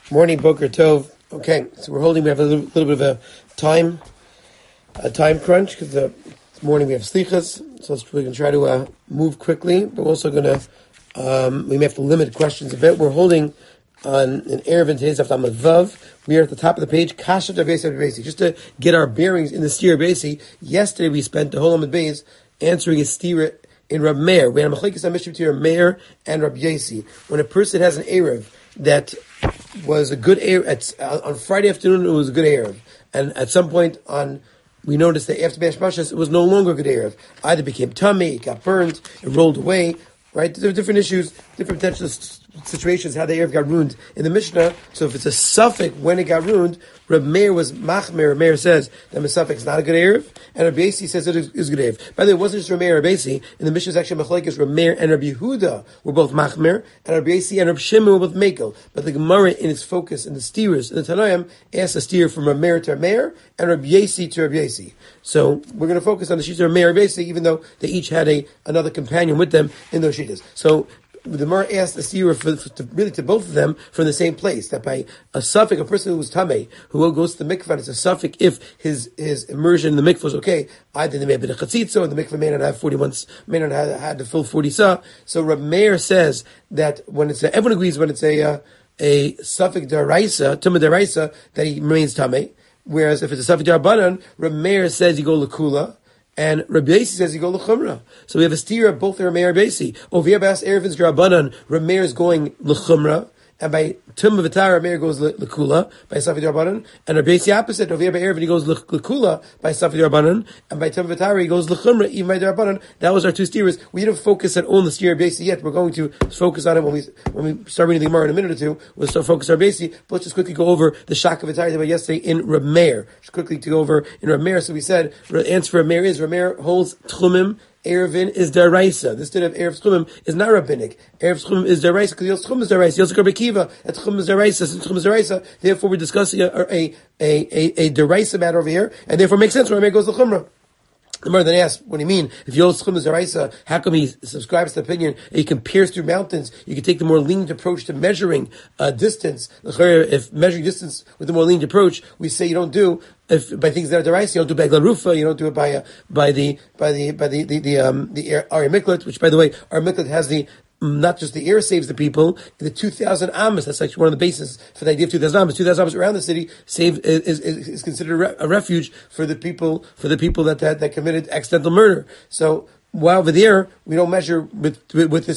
Morning, Boker Tov. Okay, so we have a little bit of a time crunch because this morning we have slichas, so we're going to try to move quickly, but we're also going to, we may have to limit questions a bit. We're holding on an Erev in today's Aftamad Vav. We are at the top of the page, Kasha Basi, just to get our bearings in the Steer Basi. Yesterday we spent the whole Amud Beis answering a Steer in Rab Meir. We had a Machlekes HaMishra between Rab Meir and Rab Yasi. When a person has an Erev that was a good Erev, on Friday afternoon it was a good Erev, and at some point we noticed that after Be'esh Mashas it was no longer a good Erev. Either became tummy, it got burned, it rolled away, right? There are different issues, different potential situations, how the Erev got ruined in the Mishnah. So if it's a suffix when it got ruined, Reb Meir was machmer. Reb Meir says that a suffix is not a good Erev, and Reb Yasi says it is a good Erev. By the way, it wasn't just Reb Meir and Reb Yasi. In the Mishnah section, Machlekes, Reb Meir and Reb Yehuda were both machmer, and Reb Yasi and Reb Shimon were both mekel. But the Gemara, in its focus, in the steers, in the Tanoim, asks a steer from Reb Meir to Reb Meir, and Reb Yasi to Reb Yasi. So we're going to focus on the sheets of Reb Meir and Reb Yasi, even though they each had another companion with them in those sheets. So the Gemara asked the seer to both of them from the same place, that by a suffix, a person who was tamei, who goes to the mikvah, it's a suffix if his immersion in the mikvah is okay. Either they may have been a chatzitza, or the mikvah may not have 41, may not have had the full 40 sa. So Reb Meir says that when everyone agrees when it's a suffix deraisa, tumah deraisa, that he remains tamei. Whereas if it's a suffix derabanan, Reb Meir says you go lekula, and Rabbi Yasi says you go l'chumra. So we have a steer of both the Rabbi Meir and Yasi. Over here by us Erevin's Drabanan, Rabbi Meir is going l'chumra, and by Tum V'Tar, Rabbi Meir goes l'kula by Safi Drabanan, and Rabbi Yasi opposite. Over here by Erevin he goes l'kula by Safi Drabanan, and by Tum V'Tar he goes l'chumra even by Drabanan. That was our two steers. We didn't focus on the steer of Yasi yet. We're going to focus on it when we start reading the Gemara in a minute or two. We'll start focus on Yasi. But let's just quickly go over the Shak of V'Tar that we yesterday in Rabbi Meir. Just quickly to go over in Rabbi Meir. So we said the answer for Rabbi Meir is Rabbi Meir holds Tchumim. Erevin is deraisa. This instead of Erev Tchumim is not rabbinic. Erev Tchumim is deraisa because Yos Tchum is deraisa. Yos Rabbi Kiva at Tchum is deraisa. Since Tchum is deraisa, therefore we're discussing a deraisa matter over here, and therefore it makes sense when Rabbi goes to Chumrah. The Gemara then asks, what do you mean? If Yos Tchum is deraisa, how come he subscribes to the opinion that you can pierce through mountains? You can take the more lenient approach to measuring distance. If measuring distance with the more lenient approach, we say you don't do by things that are deraisa, you don't do begla rufa, you don't do it by the Ari Miklat, which by the way, Ari Miklat has not just the air saves the people, the 2,000 amas, that's actually one of the bases for the idea of 2,000 amas. 2,000 amas around the city is considered a refuge for the people that committed accidental murder. So while over there we don't measure with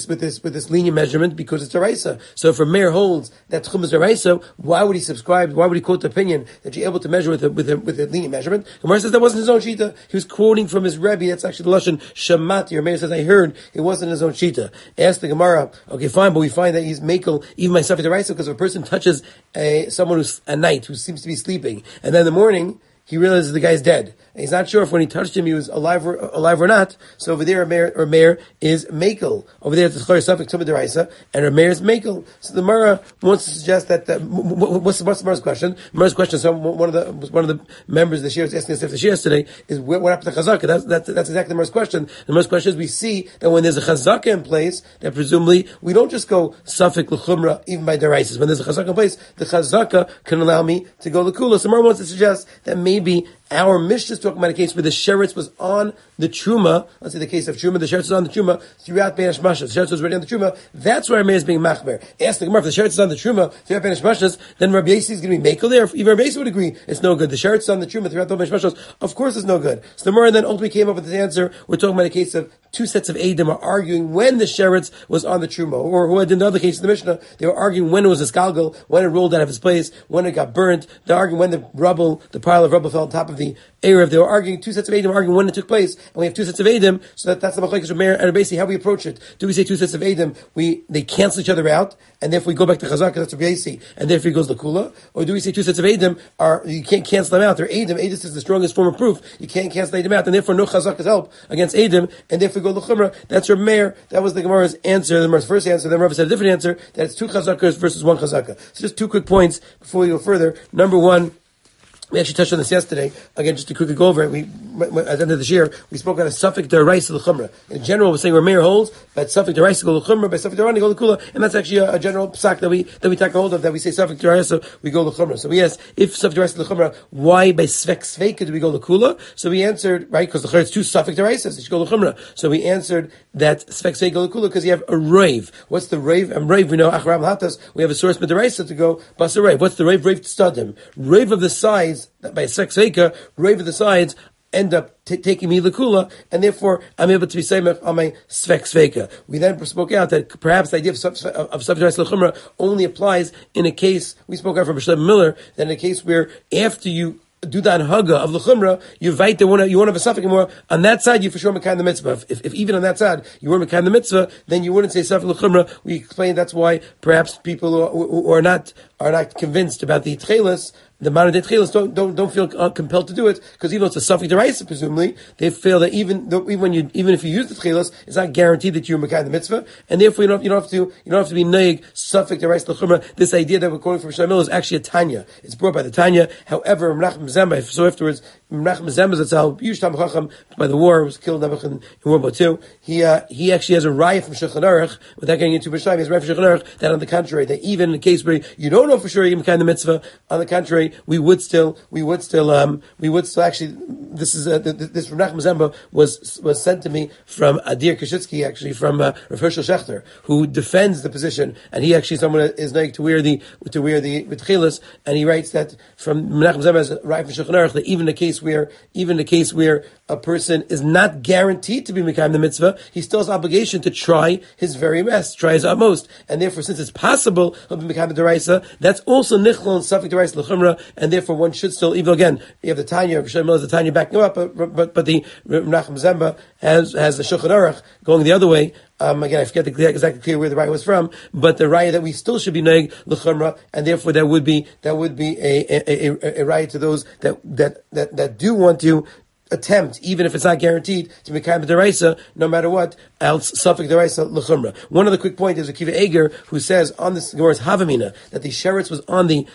this lenient measurement because it's deraisa. So if a mayor holds that tchum is deraisa, why would he subscribe? Why would he quote the opinion that you're able to measure with a lenient measurement? The Gemara says that wasn't his own shita. He was quoting from his Rebbe. That's actually the lashon shamati. Your mayor says I heard it wasn't his own shita. Ask the Gemara. Okay, fine, but we find that he's makel even by suffix deraisa because if a person touches someone who's at night who seems to be sleeping, and then in the morning he realizes the guy's dead. And he's not sure if when he touched him he was alive or not. So over there, Rameir is Makel. Over there, it's the Chor Suffix Tumah Deraisa, and Rameir is Makel. So the Mara wants to suggest that what's the Mara's question? Mara's question. So one of the members of the Shir was asking us if the Shir yesterday is what happened to Chazaka. That's exactly the Mara's question. The Mara's question is we see that when there's a Chazaka in place, that presumably we don't just go Suffix L'Chumra even by Deraisis. When there's a Chazaka in place, the Chazaka can allow me to go L'Kula. So Mara wants to suggest that maybe our Mishnah is talking about a case where the sheretz was on the truma. Let's say the case of truma, the sheretz was on the truma throughout Be'esh Mashas. The sheretz was already on the truma. That's where Rameir is being machmer. Ask the Gemara, if the sheretz is on the truma throughout Be'esh Mashas, then Rabbi Yasi is going to be makel there. Even Rabbi Yasi would agree it's no good. The sheretz is on the truma throughout the Be'esh Mashas. Of course it's no good. So the Gemara then ultimately came up with this answer. We're talking about a case of two sets of Eidim are arguing when the sheretz was on the truma, or who had in the other case in the Mishnah, they were arguing when it was a skalgal, when it rolled out of its place, when it got burnt. They're arguing when the pile of rubble fell on top of the Erev. They were arguing, two sets of Eidim arguing when it took place, and we have two sets of Eidim, so that's the Machlekes of Meir and Rabbi Yasi. How we approach it? Do we say two sets of Eidim, they cancel each other out, and therefore we go back to Chazaka, that's Rabbi Yasi, and therefore he goes L'Kula? Or do we say two sets of Eidim you can't cancel them out, they're Eidim, Eidus is the strongest form of proof, you can't cancel Eidim out, and therefore no Chazaka's help against Eidim, and therefore we go L'Chumra? That's Rabbi Meir. That was the Gemara's answer, the Gemara's first answer. Then Rabbi said a different answer, that it's two Chazakas versus one Chazaka. So just two quick points before we go further. Number one, We actually touched on this yesterday. Again, just to quickly go over it, at the end of this year, we spoke about a suffix deraisa l'chumra. In general, we're saying where Meir holds, but suffix deraisa go l'chumra, by suffix derani go l'kula, and that's actually a general psak that we take hold of, that we say suffix deraisa, we go l'chumra. So we asked, if suffix deraisa l'chumra, why by svek sveika do we go l'kula? So we answered, right, because the it's two suffix deraisas, it should go l'chumra. So we answered that svek sveika go l'kula, because you have a rave. What's the rave? And rave, we know, achram hatas, we have a source mederaisa to go, bas a rave. What's the rave? Rave stadim. Rave of the sides, by sex veika, rave of the sides end up taking me l'kula, and therefore I'm able to be saying on my svek sveika. We then spoke out that perhaps the idea of subject l'chumra only applies in a case, we spoke out from Shlomo Miller, that in a case where after you do that haga of l'chumra, you won't have a suffix anymore. On that side, you for sure mekayim the mitzvah. If even on that side you weren't mekayim the mitzvah, then you wouldn't say suffix l'chumra. We explained that's why perhaps people who are not convinced about the tchelis, the modern day tchelis, don't feel compelled to do it, because even though it's a suffix deraisa, presumably they feel that even if you use the tchelis, it's not guaranteed that you're mekayim the mitzvah, and therefore you don't have to be neig suffix deraisa l'chumra. This idea that we're quoting from Shlomo Miller is actually a Tanya. It's brought by the Tanya. However, Menachem Zemba, so afterwards, Menachem Zemba Zatzal, huge Talmid Chacham by the war, was killed in World War II. He actually has a raya from Shulchan Aruch, without getting into B'Shaim, he has a raya from Shulchan Aruch that on the contrary, that even in the case where you don't know for sure you're mekayim the mitzvah, on the contrary, we would still actually, this is, this from Menachem Zemba was sent to me from Adir Kashitsky, actually from Rav Hershel Schechter, who defends the position, and he actually someone is like to wear the tchelis, and he writes that from Menachem Zemba right from Shulchan Aruch, that even the case where a person is not guaranteed to be mekayim the mitzvah, he still has obligation to try his very best, try his utmost, and therefore, since it's possible he'll be mekayim the deraisa, that's also nichlol and suffix deraisa l'chumra, and therefore one should still, even again, you have the Tanya, Shlomo Miller has the Tanya backing him up, but the Menachem Zemba has the Shulchan Aruch going the other way. Again, I forget exactly clear where the raya was from, but the raya that we still should be neig l'chumra, and therefore that would be a raya to those that do want to attempt, even if it's not guaranteed, to be mekayim deraisa, no matter what, else suffix deraisa l'chumra. One other quick point is Akiva Eger, who says on this Gemara's Havamina that the sheretz was on the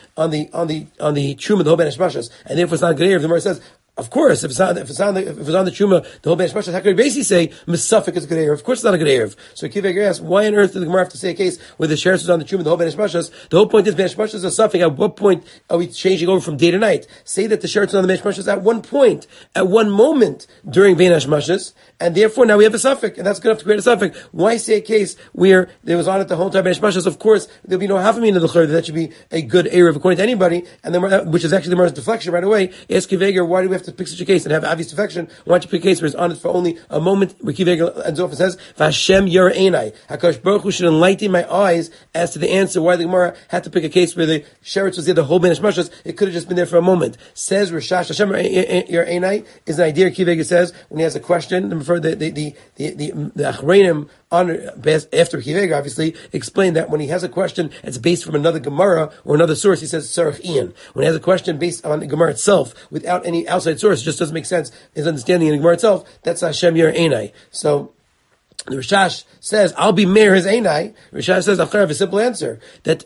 truma the whole ben hashmashas, and therefore it's not good. The Gemara says, of course, if it was on the truma, the whole ben hashmashas, how could we basically say misafik is a good erev? Of course, it's not a good erev. So Akiva Eger asks, why on earth did the Gemara have to say a case where the sheretz was on the truma the whole ben hashmashas? The whole point is ben hashmashas is a suffix. At what point are we changing over from day to night? Say that the sheretz was on the ben hashmashas at one point, at one moment during ben hashmashas, and therefore now we have a suffix, and that's good enough to create a suffix. Why say a case where there was on it the whole time ben hashmashas? Of course, there'll be no havamina l'chur that should be a good erev according to anybody, and then which is actually the Gemara's deflection right away. Ask Akiva Eger, why do we have to pick such a case and have obvious defection? Why don't you pick a case where it's on it for only a moment? Where Akiva Eger ends off and says, "Vashem yer einai." Hakadosh Baruch Hu should enlighten my eyes as to the answer why the Gemara had to pick a case where the sheretz was there the whole ben hashmashas. It could have just been there for a moment. Says Rishash, Hashem yer einai is an idea. Akiva Eger says when he has a question, the achreinim after Akiva Eger obviously explained that when he has a question it's based from another Gemara or another source, he says Sarach Ian. When he has a question based on the Gemara itself without any outside source, it just doesn't make sense. His understanding in the Gemara itself, that's Hashem yer einai. So the Rishash says, "I'll be Meir his Einai." Rishash says, "I'll have a simple answer that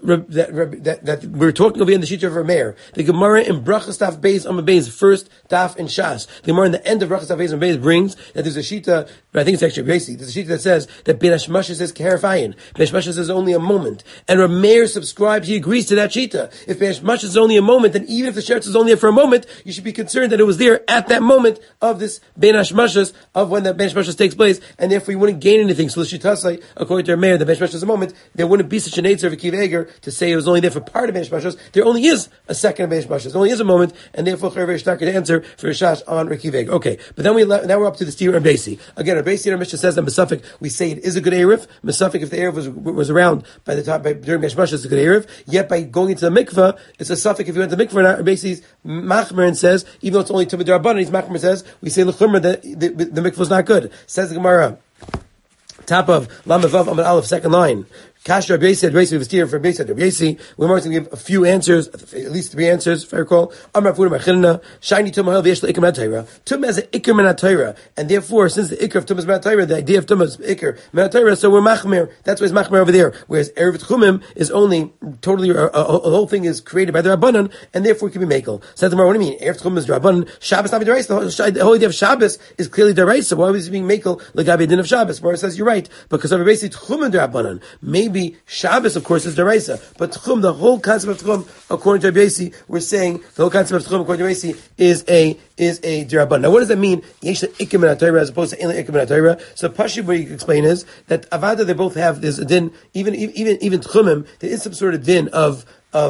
we're talking over in the sheet of Meir. The Gemara in Brachas Daf Beis Amud Beis, first Daf in Shas. The Gemara in the end of Brachas Daf Beis Amud Beis brings that there's a shita. But I think it's actually basic. There's a shita that says that Ben Hashmashas says Keherafayin. Ben Hashmashas says only a moment, and Meir subscribes. He agrees to that shita. If Ben Hashmashas is only a moment, then even if the sheretz is only there for a moment, you should be concerned that it was there at that moment of this Ben Hashmashas, of when that Ben Hashmashas takes place, and therefore you wouldn't gain anything. So L'shitasai, according to Meir, the Ben Hashmashas is a moment, there wouldn't be such an answer of Akiva Eger to say it was only there for part of Ben Hashmashas. There only is a second of Ben Hashmashas. There only is a moment, and therefore Charev Shtarka to answer for Rishash on Akiva Eger. Okay, but then now we're up to the Stira and Basi. Again, our Basi in our Mishnah says that Mesafik, we say it is a good Erev. Mesafik, if the Erev was around by the time during Ben Hashmashas, it's a good Erev. Yet by going into the mikveh, it's a Safik if you went to the mikveh. And our Basi's Machmer and says, even though it's only Tumid Rabbanan, he's Machmer says, we say L'chumra that the mikveh is not good. Says the Gemara. Top of Lam Vav Amud Aleph, second line. Kash Rabbi Yossi, Rabbi Yossi, we have a steer from Rabbi Yossi, Rabbi Yossi. We're going to give a few answers, at least 3 answers, if I recall. Amar Furim Achilna, Shiny Tumah Hel V'yesh L'Ikr Min HaTorah. Tumah has an Ikr Min HaTorah, and therefore, since the Ikr of Tumah is Min HaTorah, the idea of Tumah is Ikr Min HaTorah, so we're Machmer. That's why it's Machmer over there. Whereas Erev Tchumim is only totally, a whole thing is created by the Rabbanan, and therefore it can be Mekel. Says the Gemara, what do you mean? Erev Tchumim is Rabbanan, Shabbos not Deraisa. The whole idea of Shabbos is clearly Deraisa. Why was it being Mekel L'Gabi Din of Shabbos? Gemara says you're right, because of basically Tchumim Rabbanan. Maybe Shabbos, of course, is Deraisa, but Tchum, the whole concept of Tchum, according to Rabbi Yossi, we're saying the whole concept of Tchum, according to Rabbi Yossi, is a Derabanan. Now, what does that mean? Yesh Ikr Min HaTorah as opposed to Ein Ikr Min HaTorah. So Pashib, what you can explain is that Avada, they both have this din. Even Tchumim, there is some sort of din of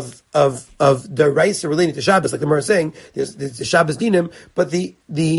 Deraisa relating to Shabbos, like the Gemara is saying. There's the Shabbos dinim, but the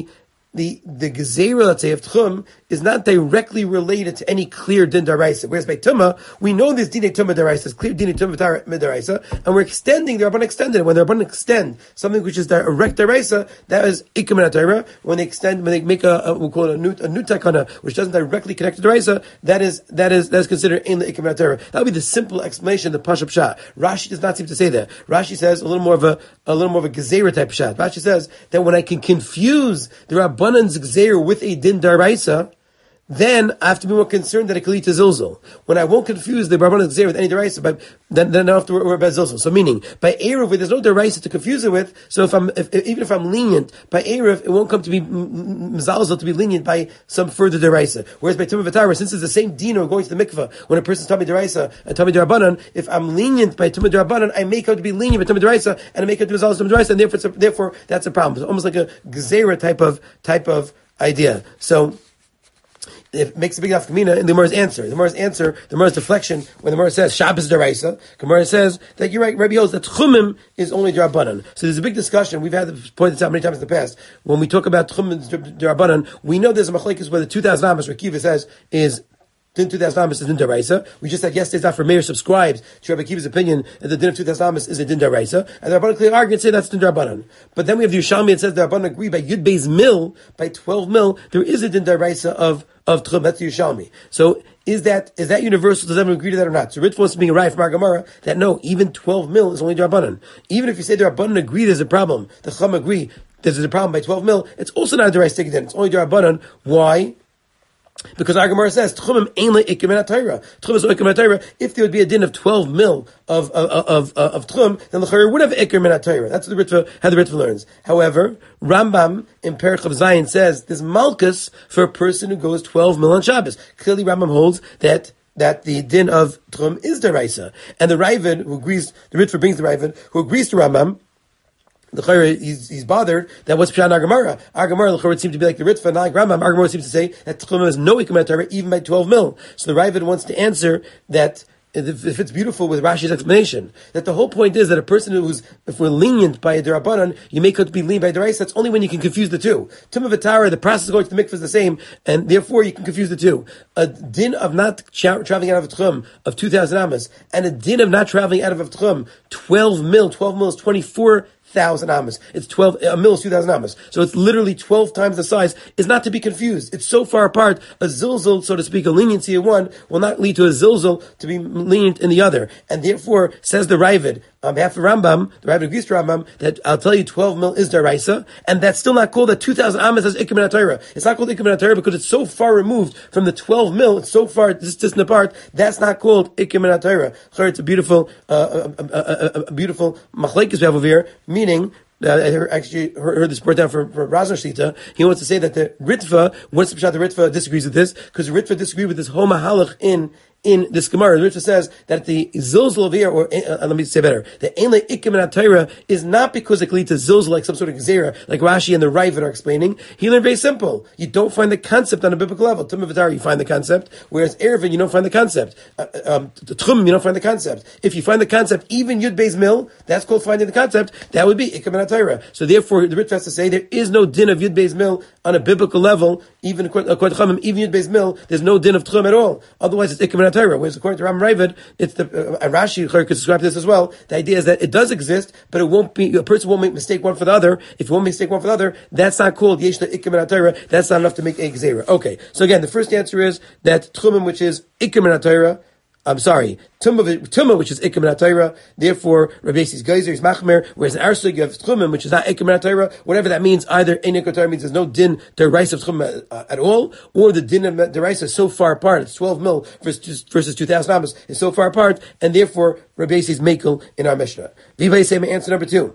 Gezerah, let's say, of Tchum is not directly related to any clear din daraisa. Whereas by Tumah, we know this din Tumah daraisa, is clear din Tumah daraisa, and we're extending, the Rabbanan extended it. When the Rabbanan extend something which is direct daraisa, that is Ikr Min HaTorah. When they make we'll call it a new takana, which doesn't directly connect to daraisa, that is considered in the Ikr Min HaTorah. That would be the simple explanation, the Pashup Shah. Rashi does not seem to say that. Rashi says a little more of a Gezerah type Shah. Rashi says that when I can confuse the Rabbanan's Gezerah with a din daraisa, then I have to be more concerned that it could lead to zilzul. When I won't confuse the Rabbanan's Gezerah with any daraisa, then I don't have to worry about zilzul. So meaning, by Erev, where there's no daraisa to confuse it with, so even if I'm lenient, by Erev, it won't come to be mzalzul to be lenient by some further daraisa. Whereas by Tumah V'Tara, since it's the same dino going to the mikveh, when a person's Tamid daraisa and Tamid Rabbanan, if I'm lenient by Tumah Rabbanan, I make out to be lenient by Tumah daraisa, and I make out to be mzalzul Tumah daraisa, and therefore that's a problem. It's almost like a Gezerah type of idea. So, it makes a big nafkamina in the Gemara's answer. The Gemara's deflection, when the Gemara says Shabbos deraisa, the Gemara says that you're right, Rabbi holds that Tchumim is only Derabanan. So there's a big discussion. We've had to point this out many times in the past. When we talk about Tchumim Derabanan, we know there's a machlekes where the 2,000 amas Rekiva says is din 2,000 amas is din deraisa. We just said yesterday's after Meir subscribes to Rabbi Akiva's opinion that the din of 2,000 amas is a din deraisa, and the Rabbanan clearly argue and say that's din derabanan. But then we have the Yerushalmi that says the Rabbanan agree by Yud Beis Mil, by 12 mil, there is a din deraisa of Tchum. That's the Yerushalmi. So is that universal? Does everyone agree to that or not? So Ritva wants to be a right from our Gemara that no, even 12 mil is only derabanan. Even if you say the Rabbanan agree there's a problem, the Chum agree there's a problem by 12 mil, it's also not a deraisa din. It's only derabanan. Why? Because our Gemara says Tchumim ein le'ikr min HaTorah. Tchum is ikr min HaTorah. If there would be a din of 12 mil of Tchum, then the Chayr would have ikr min HaTorah. That's how the Ritva learns. However, Rambam in Perich of Zion says there's malchus for a person who goes 12 mil on Shabbos. Clearly, Rambam holds that the din of Tchum is deraisa, and the Ravid who agrees, the Ritva brings the Ravid who agrees to Rambam. The Chayr, he's bothered that what's Pshat Our Gemara. Our Gemara, the Chayr, would seem to be like the Ritva, not like Rambam. Our Gemara seems to say that Tchum has no Ikr Min HaTorah even by 12 mil. So the Ravid wants to answer that if it's beautiful with Rashi's explanation, that the whole point is that a person if we're lenient by a derabanan, you make it to be lenient by a deraisa. That's only when you can confuse the two. Tumah V'Tara, the process of going to the mikveh is the same, and therefore you can confuse the two. A din of not traveling out of Tchum of 2,000 amas, and a din of not traveling out of Tchum 12 mil. 12 mil is 24,000 amas. It's 12, a mil is 2,000 amas. So it's literally 12 times the size, is not to be confused. It's so far apart, a zilzul, so to speak, a leniency in one will not lead to a zilzul to be lenient in the other. And therefore, says the Ravid, on behalf of Rambam, the Ravid agrees to Rambam, that I'll tell you 12 mil is deraisa, and that's still not called that 2,000 amas as Ikr Min HaTorah. It's not called Ikr Min HaTorah because it's so far removed from the 12 mil, it's so far distant apart, that's not called Ikr Min HaTorah. It's a beautiful machlekes we have over here, meaning, I actually heard this brought down from Razner Shlita. He wants to say that the Ritva, what's the Pshat the Ritva disagrees with this? Because the Ritva disagrees with this whole mahalach in this Gemara. The Ritva says that the zilzul of here, or let me say better, the ein le'ikr min HaTorah is not because it can lead to zilzul like some sort of gezerah, like Rashi and the Ravid are explaining. He learned very simple. You don't find the concept on a biblical level. Tumah V'Tara, you find the concept, whereas Erevin, you don't find the concept. Tchum, you don't find the concept. If you find the concept, even Yud Beis Mil, that's called finding the concept, that would be Ikr Min HaTorah. So therefore, the Ritva has to say there is no din of Yud Beis Mil on a biblical level, even according to Chachamim, even Yud Beis Mil, there's no din of Tchum at all. Otherwise, it's Ikr Min HaTorah. Whereas according to Ram Ravid, it's the Rashi could describe this as well. The idea is that it does exist, but it won't be, a person won't make mistake one for the other. If you won't make mistake one for the other, that's not called Yesh Ikr Min HaTorah. That's not enough to make a Gezerah. Okay. So again, the first answer is that Tchumim, which is Ikr Min HaTorah, I'm sorry, Tumah, which is Ikim Torah. Therefore, Rabbi Yossi Geyser is Machmer, whereas in our Sug you have Tchumim, which is not Ikim Torah. Whatever that means, either Einik Torah means there's no din deraisa of Tchumim at all, or the din of deraisa is so far apart. It's 12 mil versus 2,000 amos. It's so far apart, and therefore Rabbi Yossi is Mekel in our Mishnah. Vivay say answer number 2.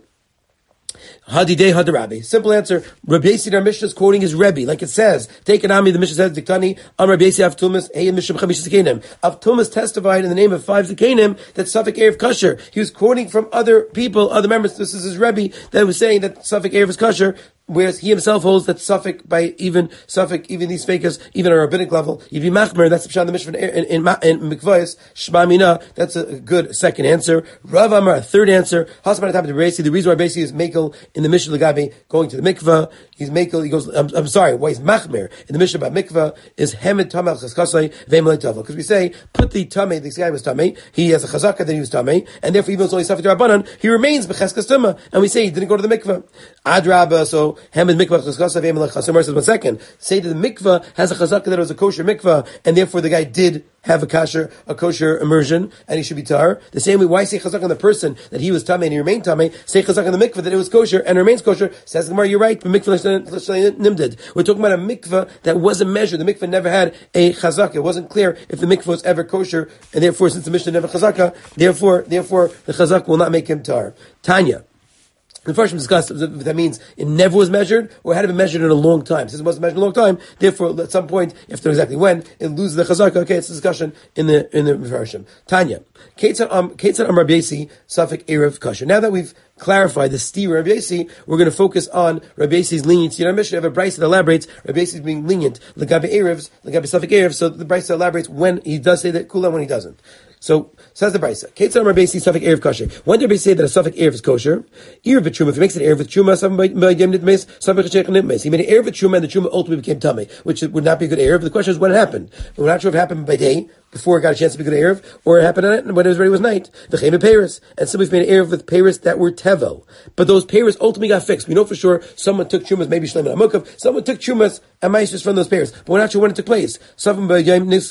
Hadidei Hadarabi. Simple answer. Rabbi Yossi in our Mishnah is quoting his Rebbe, like it says. Take an Ami, the Mishnah says, Diktani, Am Rabbi Yossi Avtumas, Hey Mishnah Chamish Zekanim. Avtumas testified in the name of 5 Zekanim that Suffolk Erev kosher. He was quoting from other people, other members. This is his Rebbe that was saying that Suffolk Erev is kosher. Whereas he himself holds that Suffolk, by even these fakers, even on a rabbinic level, you'd be machmer. That's the pshat in the Mishnah in Mikvayos Shema Mina. That's a good second answer. Rav Amar, a third answer. Hasman Atab Rebbeisi. The reason why Rebbeisi is mekel in the Mishnah Lagabi going to the mikvah, he's mekel. He goes. I'm sorry. Why he's machmer in the Mishnah about mikvah is hemed tamel chaskasai ve'emelei tavel. Because we say put the tamei. This guy was tamei. He has a chazaka that he was tamei, and therefore even though it's only Suffolk Rabbanan, he remains b'cheskas tumah. And we say he didn't go to the mikvah. Adraba. So Hamed mikvah chazaka ve'emelei chasamar says 1 second. Say that the mikvah has a chazaka that it was a kosher mikvah, and therefore the guy did have a kosher immersion, and he should be tar. The same way, why say chazak on the person that he was tamei and he remained tamei? Say chazak on the mikvah that it was kosher and remains kosher. Says the Gemara, you're right. Mikvah nimdid. We're talking about a mikvah that wasn't measured. The mikvah never had a chazak. It wasn't clear if the mikvah was ever kosher, and therefore, since the Mishnah never chazaka, therefore the chazak will not make him tar. Tanya. The first discussed if that means it never was measured or had been measured in a long time. Since it wasn't measured in a long time, therefore at some point, if there exactly when, it loses the chazaka. Okay, it's a discussion in the Mefarshim. Tanya. Ketzad Am Rabbi Yossi Suffolk Erev kosher. Now that we've clarified the steer Rabbi Yossi, we're going to focus on Rabbi Yossi's leniency in our Mishnah. We have a brayso that elaborates Rabbi Yossi being lenient, Legabe Erevs, Legabe Suffolk Erev. So the brayso elaborates when he does say that kula, when he doesn't. So, says the Brisa, Ketzad Amar Rabbi Yossi Suffolk Erev kosher. When did Rabbi say that a Suffolk Erev is kosher? Erev v'truma. If he makes an Erev with truma, he made an Erev with truma, and the truma ultimately became tummy, which would not be a good Erev. The question is when it happened. We're not sure if it happened by day, before it got a chance to be good Erev, or it happened at when it was ready was night. V'chein Paris, and somebody's made an Erev with Paris that were tevel, but those Paris ultimately got fixed. We know for sure someone took trumas, maybe Shlomo Amukav, someone took trumas and maestros from those Paris, but we're not sure when it took place. Suffolk if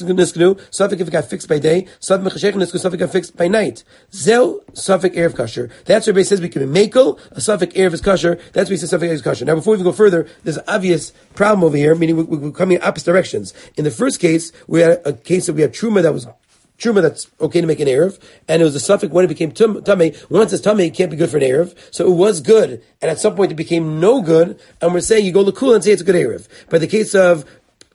it got fixed by day, Suffolk got fixed by night. Zel Suffolk Erev kosher. That's where it says we can be mekel. A Suffolk Erev is kosher. That's why we say Suffolk Erev is kosher. Now, before we even go further, there's an obvious problem over here, meaning we're coming in opposite directions. In the first case, we had a case that we had truma that's okay to make an Erev, and it was a Suffolk when it became Tamei. Once it's Tamei, it can't be good for an Erev. So it was good, and at some point it became no good, and we're saying you go L'kula and say it's a good Erev. But the case of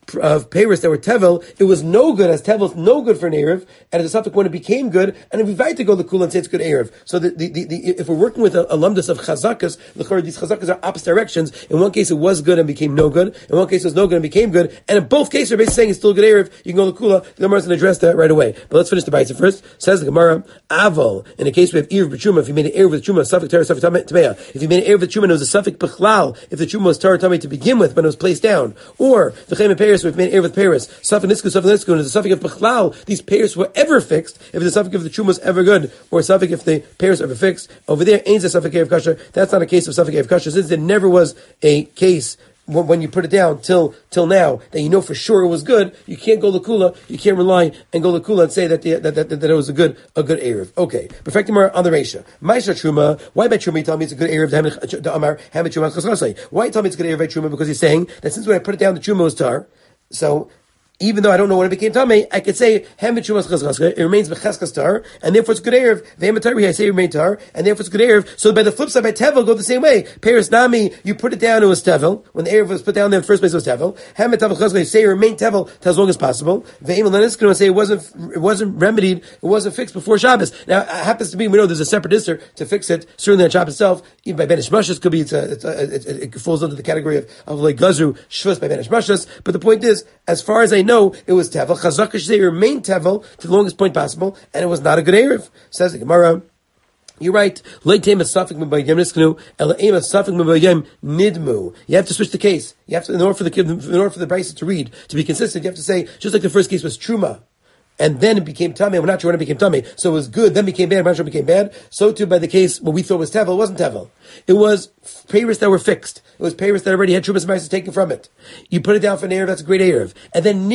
Paris that were Tevel, it was no good, as Tevel's no good for an Erev, and as a Suffolk when it became good, and if we invite to go L'kula and say it's good Erev. So if we're working with a lumdus of Chazakas, these Chazakas are opposite directions. In one case it was good and became no good, in one case it was no good and became good, and in both cases we're basically saying it's still a good Erev, you can go L'kula. The Gemara is going to address that right away. But let's finish the Baisa first. Says the Gemara, Aval, in the case we have Erev b'Truma, if you made an Erev with Truma, Suffolk Torah, Suffolk Tamei. If you made an Erev with Truma and it was a Suffolk Bechlal, if the Truma was Torah Tamei to begin with, but it was placed down, or the Chem Paris, if you made an Erev with Paris, Suffolk Nisku, and the Suffolk of Bechlal, these pairs were ever fixed, if the Suffolk of the Truma was ever good, or Suffolk if the pairs ever fixed, over there, ain't the Suffolk Erev kosher. That's not a case of Suffolk Erev kosher, since there never was a case when you put it down till now that you know for sure it was good. You can't go L'kula, you can't rely and go L'kula and say that it was a good Erev. Okay, perfecting more on the Reisha. Ma'aseh Truma. Why by Truma you tell me it's a good Erev? Why tell me it's a good Erev by Truma? Because he's saying that since when I put it down, the Truma was tar. So even though I don't know when it became tamei, I could say it remains b'cheskas tar, and therefore it's good erev. I say it remained tar, and therefore it's good erev. So by the flip side, by tevel go the same way. Paris nami, you put it down, it was tevel. When the erev was put down there in the first place, it was tevel. You say it remained tevel as long as possible. Ve'im say it wasn't remedied, it wasn't fixed before Shabbos. Now it happens to be, we know there's a separate dister to fix it. Certainly on Shabbos itself, even by Benish Mashas, could be it falls under the category of like Gazru Shvus by Benish Mashas. But the point is, as far as I know, it was tevel. Chazaka should say remain tevel to the longest point possible, and it was not a good erev. Says the Gemara. You're right. Leitem is suffik m'bayim nisknu, elaim is suffik m'bayim nidmu. You have to switch the case. You have to, in order for the brayso to read, to be consistent, you have to say, just like the first case was truma, and then it became tummy. We're not sure when it became tummy. So it was good, then became bad, we're not sure it became bad. So too by the case what we thought was tevel, it wasn't tevel. It was peiros that were fixed. It was peiros that already had Trumas and Maisos taken from it. You put it down for an Erev, that's a great Erev. And then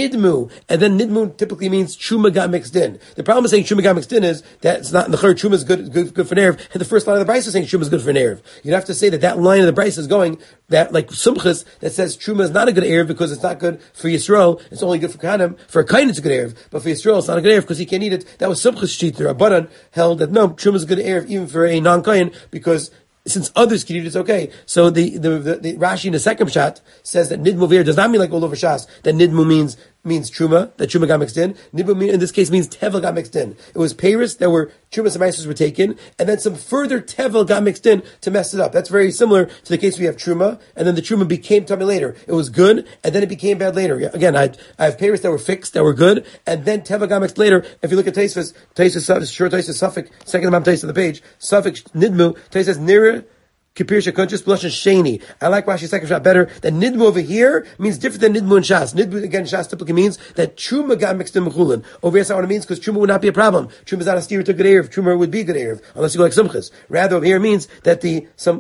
Nidmu typically means Truma got mixed in. The problem with saying Truma got mixed in is that it's not in the Chur, Truma is good for an Erev, and the first line of the Bryce is saying Truma is good for an Erev. You'd have to say that line of the Bryce is going, that like Sumchus, that says Truma is not a good Erev because it's not good for Yisrael, it's only good for Kahanim. For a Kain it's a good Erev, but for Yisrael it's not a good Erev because he can't eat it. That was Sumchus sheet. The Rabbanan held that no, Truma is a good Erev even for a non-Kain because since others can eat it, it's okay. So the Rashi in the second shot says that Nidmu here does not mean like all over Shas, that Nidmu means Truma, that Truma got mixed in. Nidmu in this case means Tevel got mixed in. It was Peiros that were Trumas and Maisos were taken, and then some further Tevel got mixed in to mess it up. That's very similar to the case we have Truma, and then the Truma became Tummy later. It was good, and then it became bad later. Again, I have Peiros that were fixed, that were good, and then Tevel got mixed later. If you look at Taisvus Suffolk, second amount Taisvus on the page, Suffolk Nidmu, Taisvus Nira, Kipir Shekunchis Blush and Shani. I like Rashi's second shot better. That Nidmu over here means different than Nidmu and Shas. Nidmu, again, Shas typically means that Truma got mixed in Mechulin. Over here, that's not what it means, because Truma would not be a problem. Truma is not a steer to good Erev. Truma would be a good Erev, unless you go like Sumchis. Rather, over here means that some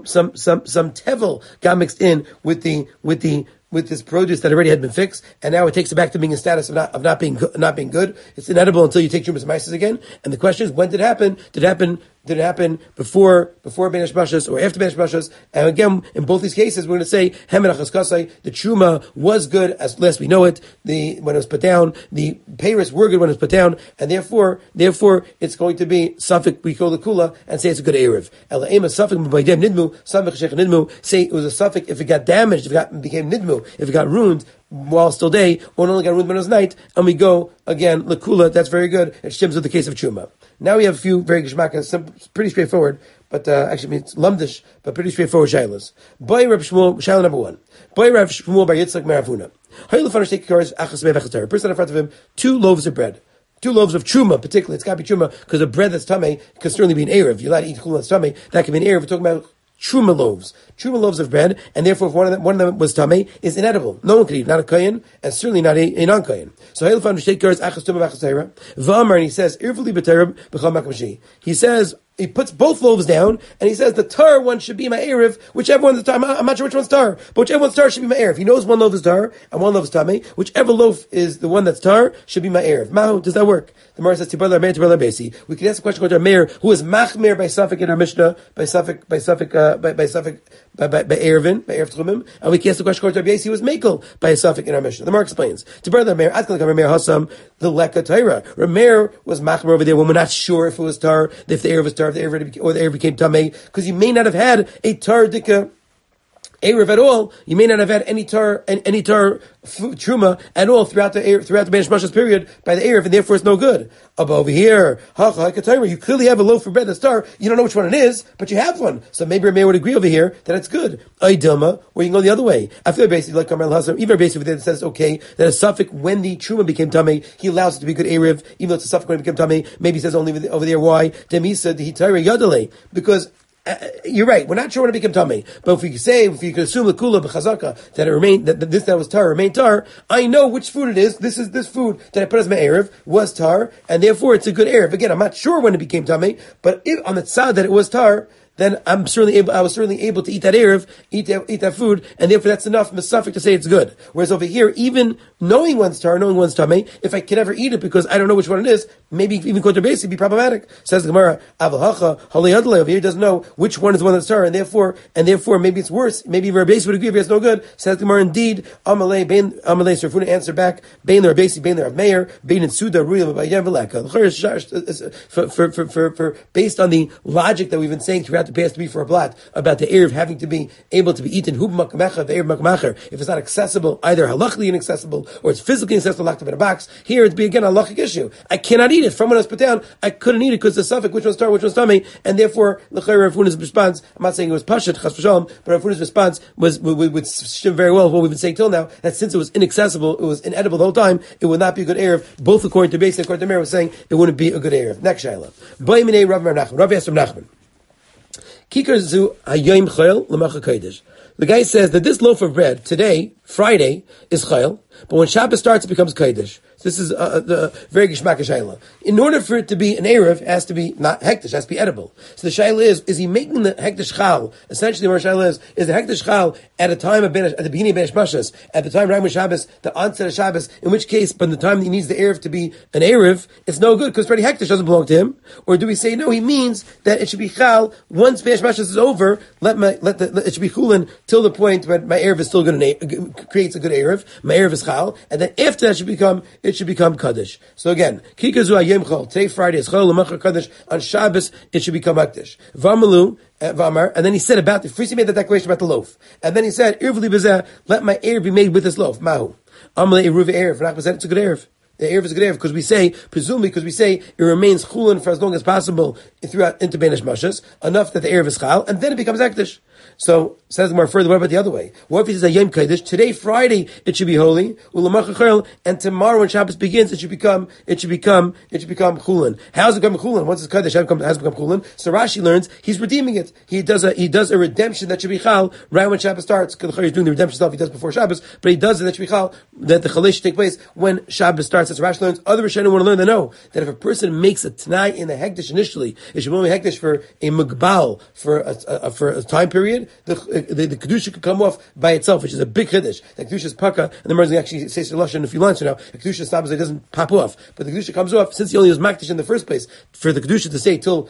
Tevel got mixed in with this produce that already had been fixed, and now it takes it back to being in status of not being good. It's inedible until you take Trumas and Maisos again. And the question is, when did it happen? Did it happen before Bein Hashmashas or after Bein Hashmashas? And again, in both these cases, we're going to say Hemen Achas Kasai. The Truma was good as last we know it. When it was put down, the Peiros were good when it was put down, and therefore it's going to be Safik. We call the Kula and say it's a good Erev. Elaima Safik B'Baydem Nidmu Safik Shech Nidmu. Say it was a Safik if it got damaged, if it became Nidmu, if it got ruined while still day, or only got ruined when it was night, and we go again Lakula. That's very good. It shims with the case of Truma. Now we have a few very geshmakas, pretty straightforward, but actually it's lumdish, but pretty straightforward shaylas. Boy Rav Shmuel, shayla number 1. Boy Rav Shmuel bar Yitzchak Meravuna. A person in front of him, 2 loaves of bread. 2 loaves of truma, particularly. It's got to be truma, because a bread that's tamei can certainly be an erev. You're allowed to eat chulin that's tamei. That can be an erev. We're talking about truma loaves of bread, and therefore if one of them was tamei, is inedible. No one could eat, not a kohen, and certainly not a non-kohen. So Hailfan Shekars achas tumah v'achas V'amar, and he says irvuli b'tereb b'chal makamashi. He says, he puts both loaves down, and he says the tar one should be my erev, whichever one's the tar. I'm not sure which one's tar, but whichever one's tar should be my erev. He knows one loaf is tar and one loaf is tamei. Whichever loaf is the one that's tar should be my erev. Mahu, does that work? The Gemara says Tibar Meir Tibar Basi. We can ask a question called Meir, who is machmer by Safik in our Mishnah, by Erevin, by Erev Tchumim, and we can ask the question called Basi, who is Mekel by a Safik in our Mishnah. The Gemara explains Tibar Meir Adkal Meir Hasam the Leka Taira. Rameir was machmer over there when we're not sure if it was tar, if the erev was tar, if the erev became tamei, because you may not have had a tar dika erev at all. You may not have had any tar truma at all throughout the Bein Hashmashas period by the erev, and therefore it's no good. Over here, you clearly have a loaf of bread that's tar. You don't know which one it is, but you have one. So maybe Rameir would agree over here that it's good. Aydilma, or you can go the other way. I feel basically like Karmel Hasan, even basically that says okay that a suffix when the truma became tamei, he allows it to be good erev, even though it's a suffix when it became tamei. Maybe he says only over there. Why? Demisa the hitayra yadale, because you're right. We're not sure when it became tamei, but if you could assume the kula b'chazaka that it remained that was tar remained tar, I know which food it is. This is this food that I put as my erev was tar, and therefore it's a good erev. Again, I'm not sure when it became tamei, but if on the tzad that it was tar, then I was certainly able to eat that erev, eat that food, and therefore that's enough mesafik to say it's good. Whereas over here, even knowing one's tar, knowing one's tamei, if I can never eat it because I don't know which one it is, maybe even koter basi be problematic. Says the Gemara, Avahacha haliyadle over here doesn't know which one is the one that's tar, and therefore maybe it's worse. Maybe Rabbeis would agree if it's no good. Says the Gemara, indeed, Amalei Serfuna answer back, Bein the Rabbeisi, Bein the Rav Meir, Bein in Suda Ruyam B'Yam V'Leka. For based on the logic that we've been saying throughout the past to be for a blot about the erev having to be able to be eaten the erev makmacher, if it's not accessible, either halachically inaccessible or it's physically inaccessible, locked up in a box. Here it'd be again a halachic issue. I cannot eat it from when I was put down. I couldn't eat it because the suffix which one's tar, which one's tamei, and therefore l'chayr Rav Huna's response. I'm not saying it was pashat chas v'shalom, but Rav Huna's response would shim very well what we've been saying till now, that since it was inaccessible, it was inedible the whole time, it would not be a good erev. Both according to Beis and according to Meir was saying it wouldn't be a good erev. Next shayla. Rav asked from Nachman. The guy says that this loaf of bread today, Friday, is chayil, but when Shabbos starts, it becomes kodesh. this is the very gishmak shayla. In order for it to be an erev, it has to be not hektish, it has to be edible. So the shayla is he making the hektish chal? Essentially, what shayla is the hektish chal at a time of at the beginning of Benesh Mashas, at the time of Shabbos, the onset of Shabbos. In which case, by the time he needs the erev to be an erev, it's no good because already hektish doesn't belong to him. Or do we say no? He means that it should be chal once Benesh Mashas is over. It should be chulin till the point when my erev is still going to creates a good erev. My erev is chal, and then after that it should become kaddish. So again, kikazu ayem chol. Today Friday is chol lemachar kaddish. On Shabbos it should become kaddish. Vamalu vamar, and then he said about first he made the declaration about the loaf, and then he said irvli bezeh, let my erev be made with this loaf. Mahu amalei eruv erev. Nachman said it's a good erev. The erev is a good erev because we say it remains chulin for as long as possible throughout into Benesh Mashas, enough that the erev is chal, and then it becomes ekdish. So says more further. What about the other way? What if he says a yom kaddish? Today, Friday, it should be holy, and tomorrow when Shabbos begins, it should become chulin. How does it become chulin? Once it's kaddish, has become chulin. So Rashi learns he's redeeming it. He does a redemption that should be chal right when Shabbos starts. Because he's doing the redemption stuff he does before Shabbos, but he does it that should be chal, that the chalesh should take place when Shabbos starts. As Rashi learns, other Rishonim want to learn. They know that if a person makes a t'nai in the hekdesh initially, it should only be hekdesh for a mugbal for a time period. The kedusha could come off by itself, which is a big chiddush. The kedusha is paka, and the Merzing actually says to Lashon in a few lines. So now the kedusha stops; it doesn't pop off, but the kedusha comes off since he only was makdish in the first place. For the kedusha to say till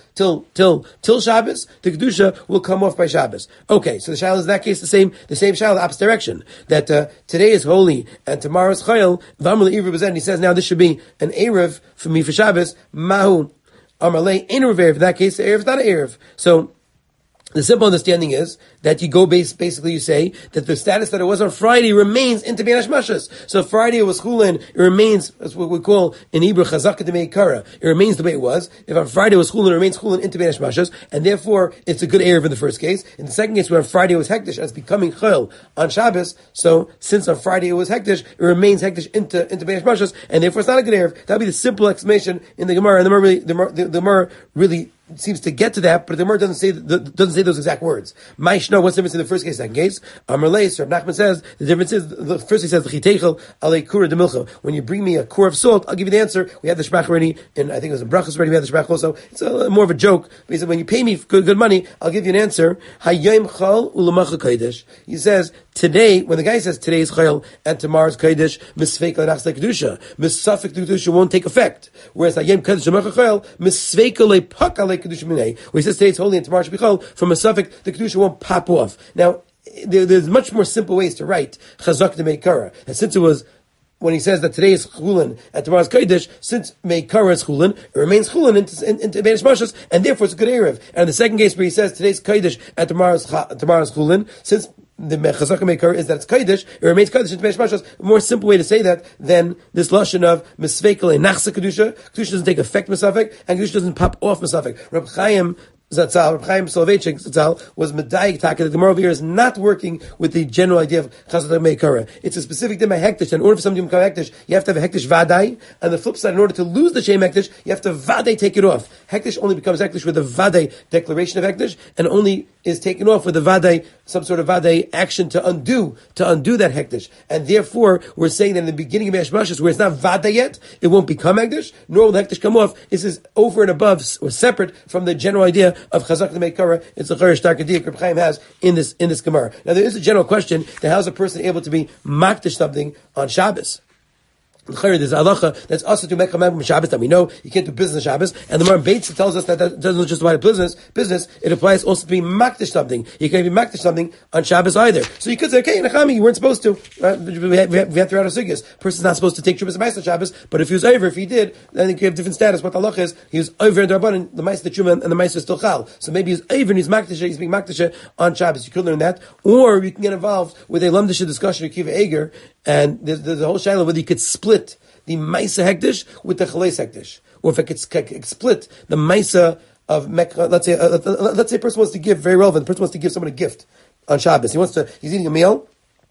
Shabbos, the kedusha will come off by Shabbos. Okay, so the shayla is in that case the same shayla, the opposite direction. That today is holy and tomorrow is chayil. And he says now this should be an erev for me for Shabbos. Mahu amalei ein erev. In that case, the erev is not an erev. So the simple understanding is that you go basically you say that the status that it was on Friday remains into Benesh Mashas. So Friday it was chulin, it remains, that's what we call in Hebrew chazaka demeikara. It remains the way it was. If on Friday it was chulin, it remains chulin into Benesh Mashas, and therefore it's a good erev in the first case. In the second case, where on Friday it was hektish, and it's becoming chayil on Shabbos. So since on Friday it was hektish, it remains hektish into Benesh Mashas, and therefore it's not a good erev. That would be the simple explanation in the Gemara, and the Gemara really seems to get to that, but the Gemara doesn't say those exact words. Maishno, what's the difference in the first case, second case? Amarleis, Rav Nachman says the difference is the first he says l'chiteichel alei kura de milcha. When you bring me a core of salt, I'll give you the answer. We had the shmach already, and I think it was in brachos already. We had the shmach also. It's more of a joke. But he said when you pay me good money, I'll give you an answer. Hayom chal ulamacha kodesh. He says today, when the guy says today is chayil and tomorrow's kodesh, misfeik lenachs lekdusha, misafik kedusha won't take effect. Whereas hayom kodesh lamacha chayil, misfeik lepaka kedusha minei, where he says today it's holy and tomorrow should be chol, from a suffix the kedusha won't pop off. Now there's much more simple ways to write chazak de meikara, and since it was when he says that today is chulin and tomorrow's kodesh, since meikara is chulin, it remains chulin into Benesh Mashas, and therefore it's a good erev. And the second case where he says today's kodesh and tomorrow's chulin, since the chazaka meikar is that it's kodesh, it remains kodesh into Benesh Mashas. A more simple way to say that than this lashon of misveikel and nachsa kedusha. Kedusha doesn't take effect misafik, and kedusha doesn't pop off misafik. Reb Chaim Soloveitchik Zatzal was medayik taka. The Gemara over here is not working with the general idea of chazaka meikara. It's a specific thing by hektish. In order for something to become hektish, you have to have a hektish vadai. And the flip side, in order to lose the shem hektish, you have to vadai take it off. Hektish only becomes hektish with a vadai declaration of hektish, and only is taken off with a vadai, some sort of vadai action to undo that hektish. And therefore, we're saying that in the beginning of Benesh Mashas, where it's not vadai yet, it won't become hektish, nor will the hektish come off. This is over and above or separate from the general idea of chazak the meikara. It's the charish tarkadik Reb Chaim has in this Gemara. Now there is a general question that how is a person able to be makdish something on Shabbos? There's a halacha that's also to make a man from Shabbos that we know you can't do business on Shabbos, and the Maran Beitz tells us that doesn't just apply to business. It applies also to be makdish something. You can't be makdish something on Shabbos either. So you could say, okay, Nachami, you weren't supposed to. We have throughout our sugyas. Person's not supposed to take trubas and on Shabbos, but if he was over, if he did, then you have different status. What the halacha is, he was over in Darbanan, the ma'aser the truma and the ma'aser is still chal. So maybe he's over and he's being makdish on Shabbos. You could learn that, or you can get involved with a lamdisha discussion of Kiva Eger, and there's a whole shayla whether you could split the Maisa Hektish with the Chaleis Hektish. Or if it could split the Maisa of Mekha, let's say a person wants to give, very relevant, the person wants to give someone a gift on Shabbos. He's eating a meal,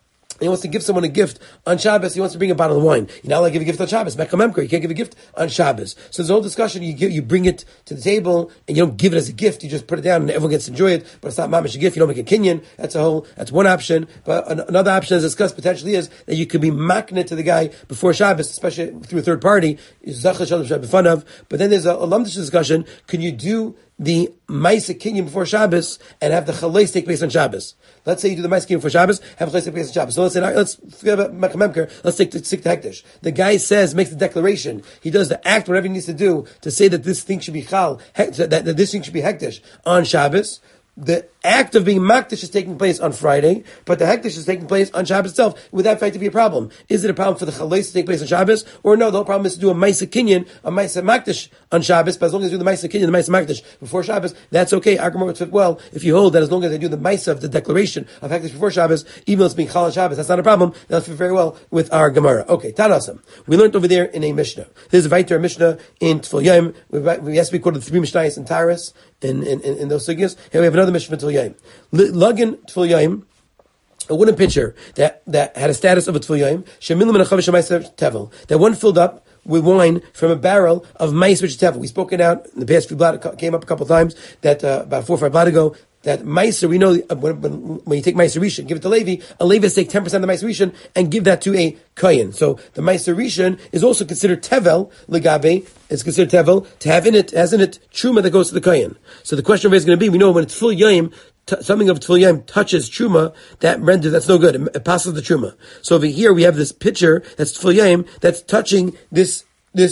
he wants to give someone a gift on Shabbos, he wants to bring a bottle of wine. You're not allowed to give a gift on Shabbos. Mecca Memker, you can't give a gift on Shabbos. So there's a whole discussion. You bring it to the table, and you don't give it as a gift. You just put it down, and everyone gets to enjoy it. But it's not mamish a gift. You don't make a kinyan. That's one option. But another option, as discussed, potentially is that you could be makna to the guy before Shabbos, especially through a third party. But then there's a lamdish discussion. Can you do the Maisa Kinyan before Shabbos and have the Chalais take place on Shabbos? Let's say you do the Maisa Kinyan before Shabbos, have Chalais take place on Shabbos. So let's forget about Mecca Memker, let's stick to Hektish. The guy makes the declaration, he does the act, whatever he needs to do, to say that this thing should be Chal, that this thing should be Hektish on Shabbos. The act of being makdish is taking place on Friday, but the hektish is taking place on Shabbos itself. Would that fact to be a problem? Is it a problem for the chalais to take place on Shabbos? Or no, the whole problem is to do a maisa kinyan, a maisa makdish on Shabbos, but as long as you do the maisa kinyan, the maisa makdish before Shabbos, that's okay. Our Gemara would fit well if you hold that as long as they do the maisa of the declaration of hektish before Shabbos, even though it's being chal on Shabbos, that's not a problem. That'll fit very well with our Gemara. Okay, Tanasam. We learned over there in a Mishnah. There's a Vayter Mishnah in Tfil Yom. We have to be quoted the three Mishnayos in Taurus, in those sugyas. Here we have another Mishnah for Tfil Yom. Lugin Tfil Yom, a wooden pitcher that had a status of a Tfil Yom, Shemilim and Achavish Meiser Tevel, that one filled up with wine from a barrel of mais which is tevel. We've spoken out in the past few blot, came up a couple of times that about 4 or 5 blot ago, that Meiser, we know when you take Meiser Rishon, give it to Levi, a Levi take 10% of the Meiser Rishon and give that to a Kohen. So the Meiser Rishon is also considered Tevel, Legabe, it's considered Tevel, to have in it, has in it Truma that goes to the Kohen. So the question is going to be, we know when it's full Yom, something of Tfil Yom touches Truma, that's no good. It passes the Truma. So over here we have this pitcher that's Tfil Yom that's touching this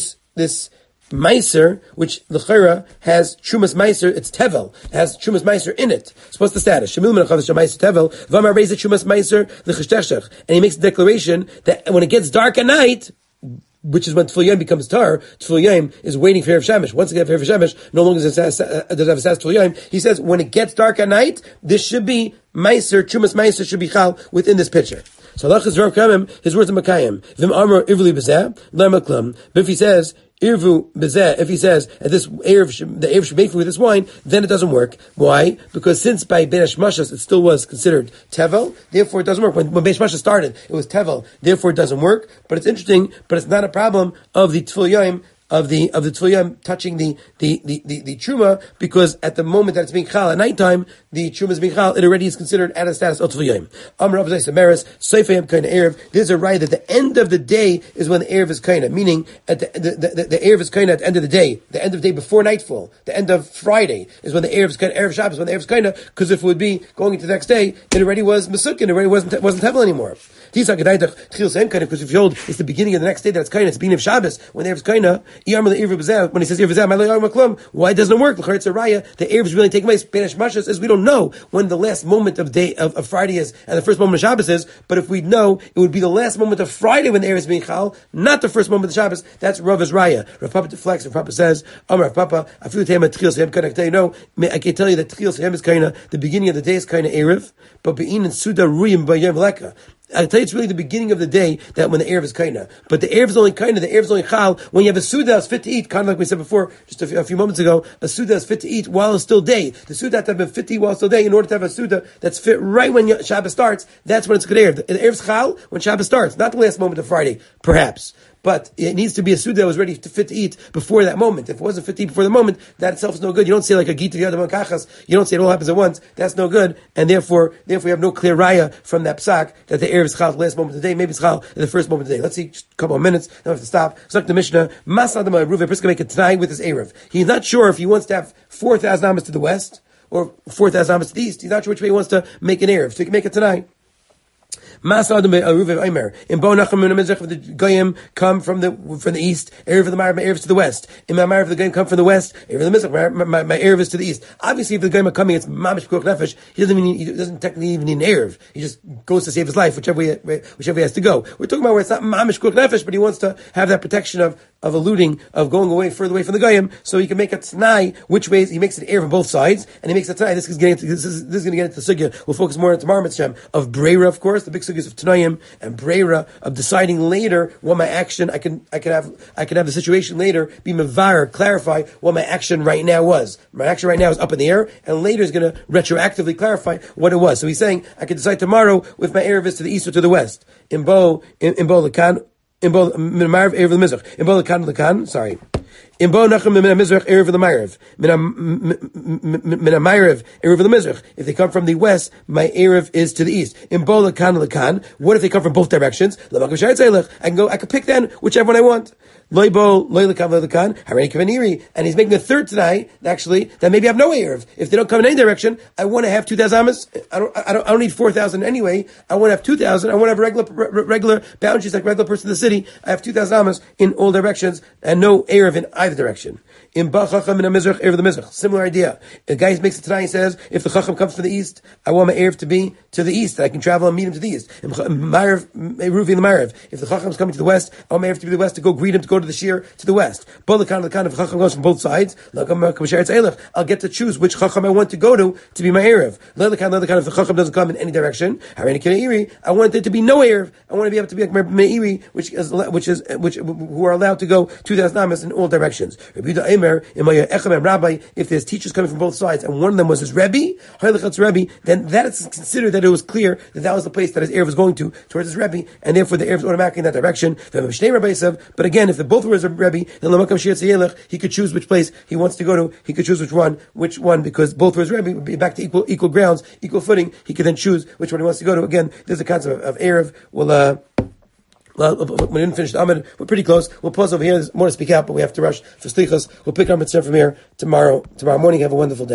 Meiser, which L'chera has Trumas Meiser, it's Tevel, has Trumas Meiser in it. So what's the status? Shemil Menachavash Meiser Tevel, Vamar Reza Trumas Meiser, L'cheshteshech. And he makes a declaration that when it gets dark at night, which is when Tfil Yom becomes tar, Tfil Yom is waiting for Erev Shemesh. Once again, for Erev Shemesh, no longer does it have a status Tfil Yom. He says, when it gets dark at night, this should be Meiser, Trumas Meiser should be Chal within this pitcher. So Allah Rav Kamim, his words are Makayim. Vim Amr Ivli Bezeh, Lemaklam. But if he says, Irvu Bezeh, if he says the Erev should make with this wine, then it doesn't work. Why? Because since by Ben Hashmashas it still was considered Tevel, therefore it doesn't work. When Ben Hashmashas started, it was Tevel, therefore it doesn't work. But it's interesting, but it's not a problem of the Tfil Yom, of the Tfil Yom touching the Truma, because at the moment that it's being Chal at nighttime, the Truma is being Chal, it already is considered at a status of Tfil Yom. Amr Rav Zayis Amaris, Seifei Yom Kaina Erev, there's a right that the end of the day is when the Erev is Kaina, meaning at the Erev is Kaina at the end of the day day before nightfall, the end of Friday is when the Erev is Kaina, Erev Shabbos, when the Erev is Kaina, because if it would be going into the next day, it already was Mesukkin, it already wasn't Tevel anymore. Because if you hold, it's the beginning of the next day that it's Kaina, it's the beginning of Shabbos, when the Erev is Kaina, when he says why doesn't it work? The Erev is really taking place. Benish Mashas is we don't know when the last moment of day of Friday is and the first moment of Shabbos is, but if we know, it would be the last moment of Friday when the Erev is being Chal, not the first moment of Shabbos. That's Rav's Raya. Rav Papa deflects. Rav Papa says, Rav Papa, I feel to him at Tchiel Sehem Kaina. I can tell you, no, I can tell you that Tchiel Sehem is Kaina, the beginning of the day is Kaina Erev, but Be'in and Suda Ruyim B'Yom Leka. I tell you, it's really the beginning of the day that when the Erev is Kaina. But the Erev is only Kaina, the Erev is only Chal, when you have a Suda that's fit to eat, kind of like we said before, just a few moments ago, a Suda is fit to eat while it's still day. The Suda has to have been fit to eat while it's still day in order to have a Suda that's fit right when Shabbos starts. That's when it's good Erev. The Erev is Chal when Shabbos starts, not the last moment of Friday, perhaps. But it needs to be a Suda that was ready to fit to eat before that moment. If it wasn't fit to eat before the moment, that itself is no good. You don't say like a Gita Yadam Kachas, you don't say it all happens at once. That's no good. And therefore you have no clear raya from that psak that the Erev is Chal the last moment of the day, maybe it's Chal in the first moment of the day. Let's see, just a couple of minutes, then we have to stop. Suck the Mishnah, Masadam Ruve, a person can make a Tanai with his Erev. He's not sure if he wants to have 4,000 amas to the west or 4,000 amas to the east. He's not sure which way he wants to make an Erev. So he can make a Tanai. Masad in Bo Nachum and Mizrach, the Goyim come from the east, Erev of the Ma'ariv, my Erev is to the west. In my Ma'ariv, the Goyim come from the west, Erev of the Mizrach, my Erev is to the east. Obviously, if the Goyim are coming, it's Mamish Pekuach Nefesh. He doesn't technically even need an Erev. He just goes to save his life, whichever he has to go. We're talking about where it's not Mamish Pekuach Nefesh, but he wants to have that protection of of going away further away from the Goyim, so he can make a Tanai, which ways he makes an Erev on both sides, and he makes a Tanai. This is going to get into the Sugya. We'll focus more on tomorrow, Mitzvah, of Breira, of course, the big Sugyas of Tanayim, and Breira, of deciding later what my action, I can have the situation later, be Mevar, clarify what my action right now was. My action right now is up in the air, and later is going to retroactively clarify what it was. So he's saying, I can decide tomorrow if my Erev is to the east or to the west. In Bo Lakan, in Bo Minamarav Erev L'Mizrach, in Bo Lakan, sorry. In Bo Nachem Min HaMizrach Erev L'Marav, Min HaMarav Erev L'Mizrach. If they come from the west, my Erev is to the east. In Bo Lakan, what if they come from both directions? I can pick then whichever one I want. And he's making a third tonight, actually, that maybe I have no Erev. If they don't come in any direction, I want to have 2,000 amas. I don't need 4,000 anyway. I want to have 2,000. I want to have regular boundaries like regular person in the city. I have 2,000 amas in all directions and no Erev in either direction. In Ba Chacham in Mizrach, Erev the Mizrach. Similar idea. The guy makes it tonight, he says, if the Chacham comes from the east, I want my Erev to be to the east, that I can travel and meet him to the east. If the Chacham is coming to the west, I want my Erev to be to the west, to go greet him, to go to the Shir, to the west. If the Chacham goes from both sides, I'll get to choose which Chacham I want to go to be my Erev. If the Chacham doesn't come in any direction, I want there to be no Erev. I want to be able to be like my Meiri, which who are allowed to go 2,000 amas in all directions. If there's teachers coming from both sides and one of them was his Rebbe, then that is considered that it was clear that was the place that his Erev was going towards his Rebbe, and therefore the Erev is automatically in that direction. But again, if they both were his Rebbe, then he could choose which place he wants to go to. He could choose which one, because both were his Rebbe, would be back to equal grounds, equal footing. He could then choose which one he wants to go to. Again, there's a concept of Erev. We didn't finish the Amid. We're pretty close. We'll pause over here. There's more to speak out, but we have to rush for Slichas. We'll pick up Mitzvah from here tomorrow morning. Have a wonderful day.